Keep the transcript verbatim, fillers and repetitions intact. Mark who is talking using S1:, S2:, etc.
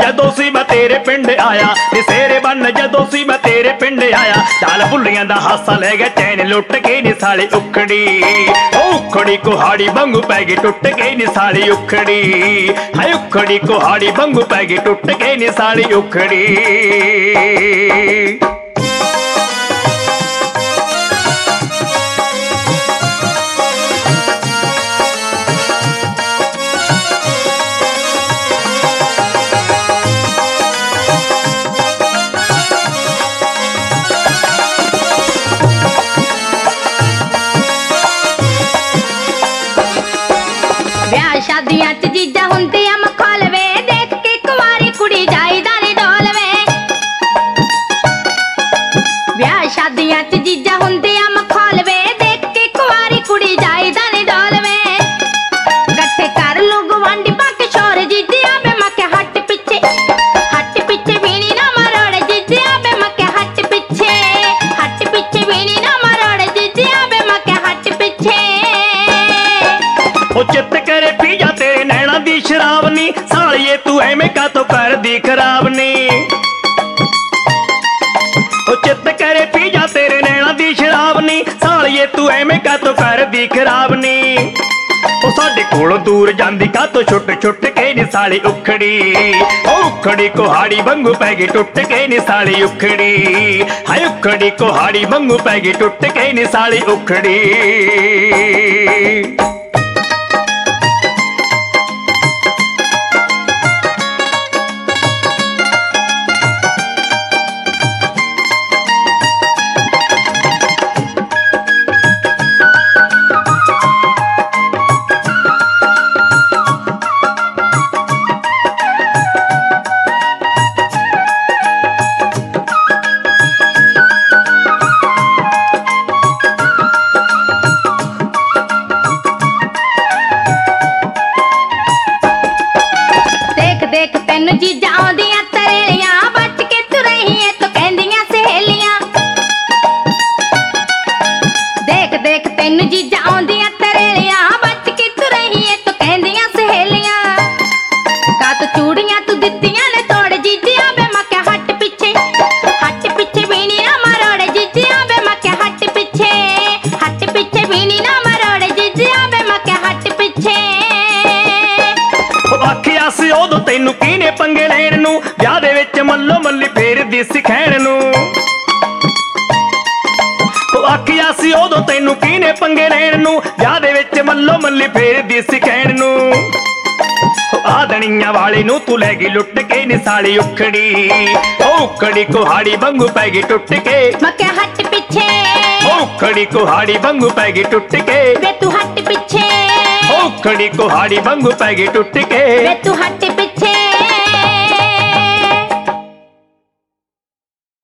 S1: जदों सी मैं तेरे पिंड आया नी सेरे बन जदों सी मैं तेरे पिंड आया चाल भुल्लियां दा हासा ले गया चैन लुट के नी साली उखड़ी ओ उखड़ी कुहाड़ी वांगू पै गई टुट के नी साली उखड़ी हाय उखड़ी कुहाड़ी वांगू पै गई टुट के नी साली उखड़ी।
S2: शादियां च जीजा हुंदे आ मखौल वे देख के कुंवारी कुड़ी जाईदा नी डोल वे ब्याह शादियां च जीजा हुंदे आ मखौल वे देख के कुंवारी कुड़ी जाईदा नी डोल वे कट्ठे कर लो गवांडी पाके शोर जीजिया बे मके हट पिछे हट पिछे वीणी ना मरोड़ जीजिया बे मके हट पिछे हट पिछे वीणी ना मरोड़ जीजिया बे मके हट पिछे
S1: ओ चित करे पी जा तेरे नैना दी शराब नी सालिए तू एवें का तो कर दी खराब नी ओ चित करे पी जा तेरे नैना दी शराब नी सालिए तू एवें का तो कर दी खराब नी ओ साडे कोलों दूर जांदी का तो छुट छुट के नी साली उखड़ी ओ उखड़ी कुहाड़ी वांगू पै गई टुट के नी साली उखड़ी हाय उखड़ी कुहाड़ी वांगू पै गई टुट के नी साली उखड़ी।
S2: देख तेनू जीजा आउंदियां तरेलियां बच के तू रही है तो कहंदियां सहेलियां देख देख तेनू जीजा आउंदियां तरेलियां बच के तू रही है तो कहंदियां सहेलियां का तो चूड़ियां तू दित्तियां ने तोड़ जीजिया बे मके हट पिछे हट पिछे वीणी ना मरोड़ जीजिया बे मके हट पिछे हट पिछे वीणी ना मरोड़ जीजिया बे मके हट पिछे
S1: आखिया सी उदों तैनू कीने पंगे लैण नू ब्याह दे विच मल्लो मल्ली फेरदी सी खैण नू आखिया सी उदों तैनू कीने पंगे लैण नू ब्याह दे विच मल्लो मल्ली फेरदी सी खैण नू आदणियां वाली नू तू लै गई लुट के नी साली उखड़ी ओ उखड़ी कुहाड़ी वांगू पै गई टुट के
S2: मके हट पिछे
S1: ओ उखड़ी कुहाड़ी वांगू पै गई टुट के
S2: वे तू हट पिछे
S1: ओ उखड़ी कुहाड़ी वांगू पै गई टुट के
S2: वे तू हट